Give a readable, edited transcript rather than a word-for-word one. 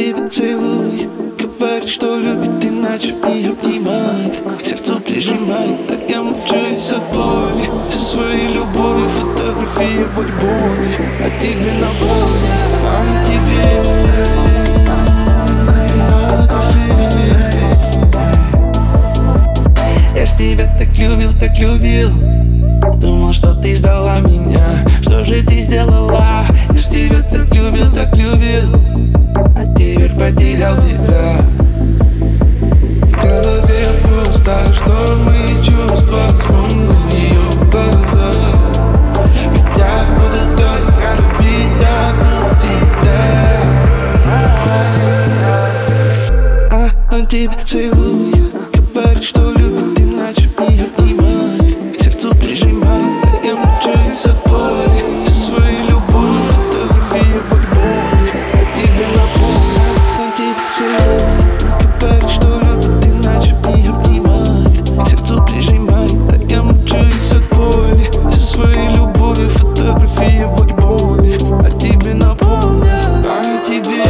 тебя целует, говорит, что любит, иначе не обнимает, к сердцу прижимает, а я мучаюсь от боли. Со своей любовью фотографии в альбоме, а тебе напомнит, а тебе. Я ж тебя так любил, думал, что ты ждала меня. Что же ты сделала? Я ж тебя так любил, а теперь потерял тебя. В голове пусто, что мои чувства, вспомни ее глаза. Ведь я буду только любить одну тебя. А он тебя целует, говорит, что любит, иначе не обнимает, к сердцу прижимает, а я мучаюсь от боли. Со своей любовью фотографии в альбоме, а тебе напомню. Он тебя целует, говорит, что любит, иначе не обнимает, к сердцу прижимает, а я мучаюсь от боли. Со своей любовью фотографии в альбоме, а тебе напомню, а тебе.